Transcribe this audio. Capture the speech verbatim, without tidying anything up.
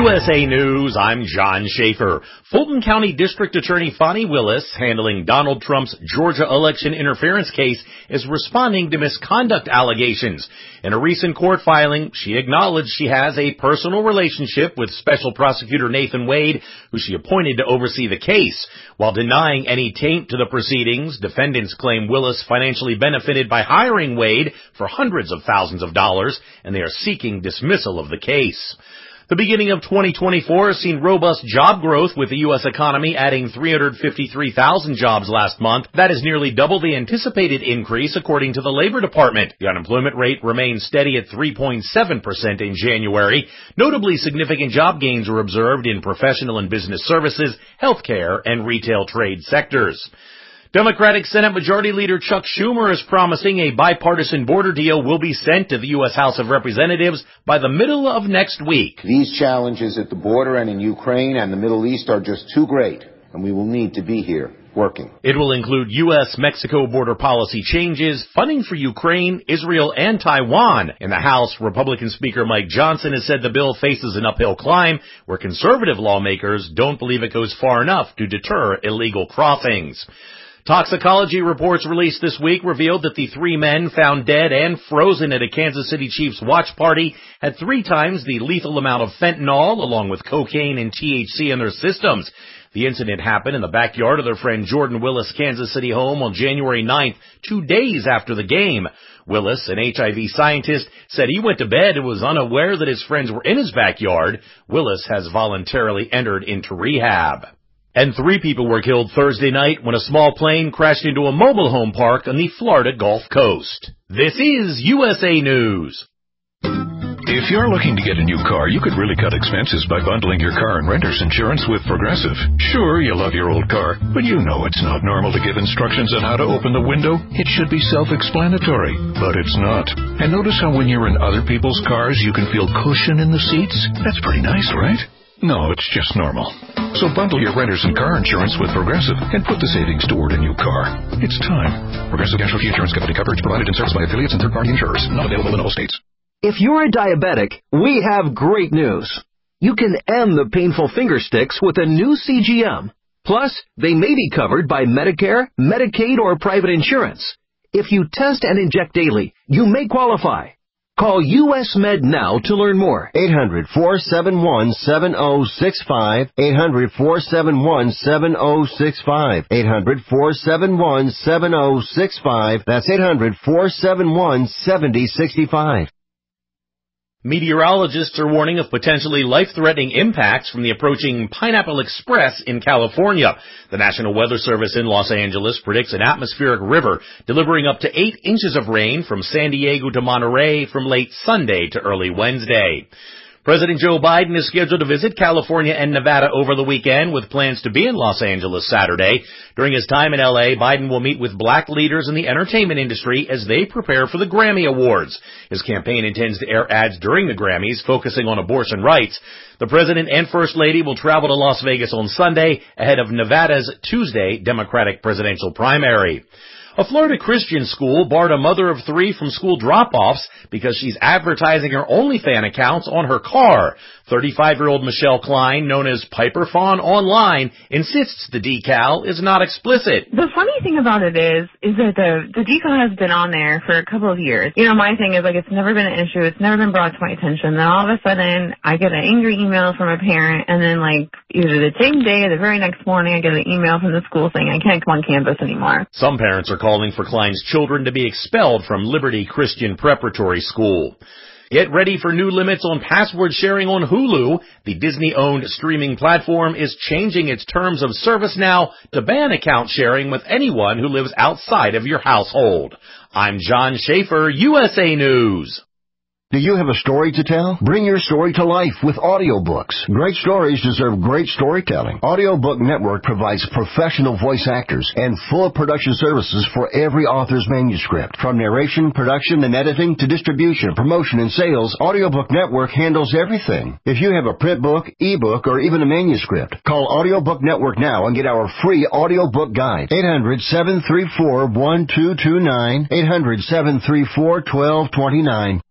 U S A News, I'm John Schaefer. Fulton County District Attorney Fani Willis, handling Donald Trump's Georgia election interference case, is responding to misconduct allegations. In a recent court filing, she acknowledged she has a personal relationship with Special Prosecutor Nathan Wade, who she appointed to oversee the case. While denying any taint to the proceedings, defendants claim Willis financially benefited by hiring Wade for hundreds of thousands of dollars, and they are seeking dismissal of the case. The beginning of twenty twenty-four has seen robust job growth, with the U S economy adding three hundred fifty-three thousand jobs last month. That is nearly double the anticipated increase, according to the Labor Department. The unemployment rate remains steady at three point seven percent in January. Notably significant job gains were observed in professional and business services, healthcare, and retail trade sectors. Democratic Senate Majority Leader Chuck Schumer is promising a bipartisan border deal will be sent to the U S House of Representatives by the middle of next week. These challenges at the border and in Ukraine and the Middle East are just too great, and we will need to be here working. It will include U S Mexico border policy changes, funding for Ukraine, Israel, and Taiwan. In the House, Republican Speaker Mike Johnson has said the bill faces an uphill climb, where conservative lawmakers don't believe it goes far enough to deter illegal crossings. Toxicology reports released this week revealed that the three men found dead and frozen at a Kansas City Chiefs watch party had three times the lethal amount of fentanyl, along with cocaine and T H C in their systems. The incident happened in the backyard of their friend Jordan Willis' Kansas City home on January ninth, two days after the game. Willis, an H I V scientist, said he went to bed and was unaware that his friends were in his backyard. Willis has voluntarily entered into rehab. And three people were killed Thursday night when a small plane crashed into a mobile home park on the Florida Gulf Coast. This is U S A News. If you're looking to get a new car, you could really cut expenses by bundling your car and renter's insurance with Progressive. Sure, you love your old car, but you know it's not normal to give instructions on how to open the window. It should be self-explanatory, but it's not. And notice how when you're in other people's cars, you can feel cushion in the seats? That's pretty nice, right? No, it's just normal. So bundle your renters and car insurance with Progressive and put the savings toward a new car. It's time. Progressive Casualty Insurance Company. Coverage provided and serviced by affiliates and third-party insurers. Not available in all states. If you're a diabetic, we have great news. You can end the painful finger sticks with a new C G M. Plus, they may be covered by Medicare, Medicaid, or private insurance. If you test and inject daily, you may qualify. Call U S Med now to learn more. eight hundred, four seven one, seven oh six five. eight hundred, four seven one, seven oh six five. eight hundred, four seven one, seven oh six five. That's eight hundred, four seven one, seven oh six five. Meteorologists are warning of potentially life-threatening impacts from the approaching Pineapple Express in California. The National Weather Service in Los Angeles predicts an atmospheric river delivering up to eight inches of rain from San Diego to Monterey from late Sunday to early Wednesday. President Joe Biden is scheduled to visit California and Nevada over the weekend, with plans to be in Los Angeles Saturday. During his time in L A, Biden will meet with black leaders in the entertainment industry as they prepare for the Grammy Awards. His campaign intends to air ads during the Grammys focusing on abortion rights. The President and First Lady will travel to Las Vegas on Sunday ahead of Nevada's Tuesday Democratic presidential primary. A Florida Christian school barred a mother of three from school drop-offs because she's advertising her OnlyFans accounts on her car. thirty-five-year-old Michelle Klein, known as Piper Fawn online, insists the decal is not explicit. The funny thing about it is, is that the, the decal has been on there for a couple of years. You know, my thing is, like, it's never been an issue. It's never been brought to my attention. Then all of a sudden, I get an angry email from a parent, and then, like, either the same day or the very next morning, I get an email from the school saying I can't come on campus anymore. Some parents are calling for Klein's children to be expelled from Liberty Christian Preparatory School. Get ready for new limits on password sharing on Hulu. The Disney-owned streaming platform is changing its terms of service now to ban account sharing with anyone who lives outside of your household. I'm John Schaefer, U S A News. Do you have a story to tell? Bring your story to life with audiobooks. Great stories deserve great storytelling. Audiobook Network provides professional voice actors and full production services for every author's manuscript. From narration, production, and editing to distribution, promotion, and sales, Audiobook Network handles everything. If you have a print book, ebook, or even a manuscript, call Audiobook Network now and get our free audiobook guide. eight hundred, seven three four, one two two nine. eight hundred, seven three four, one two two nine.